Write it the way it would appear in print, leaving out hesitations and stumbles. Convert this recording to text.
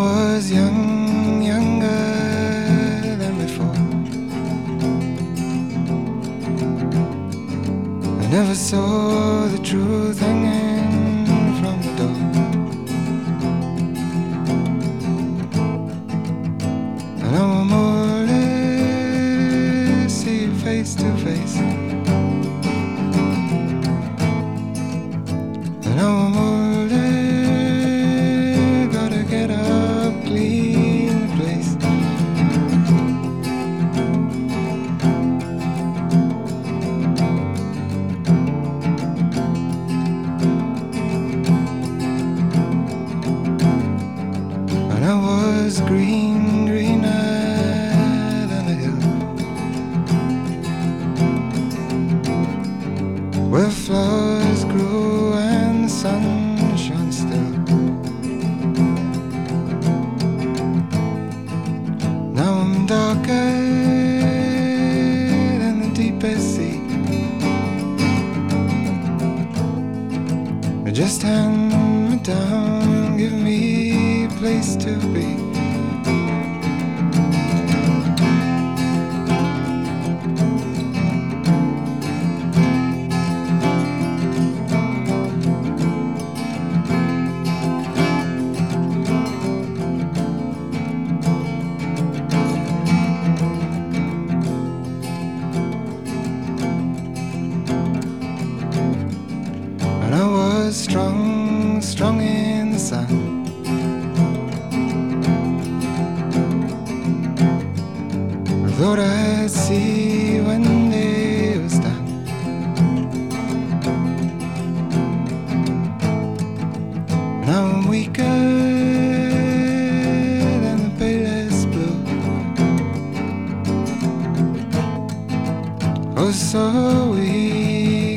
was young, younger than before. I never saw the truth hanging from the door. And now I'm older, see you face to face. And now I'm older, gotta get up, clean the place. And I was green, greener than the hill, where flowers grew and the sun shone still. Now I'm darker than the deepest sea. Just hand me down, give me a place to be. And I was strong, strong in the sun. I thought I'd see when day was done. Now I'm weaker than the palest blue. Oh, so weak.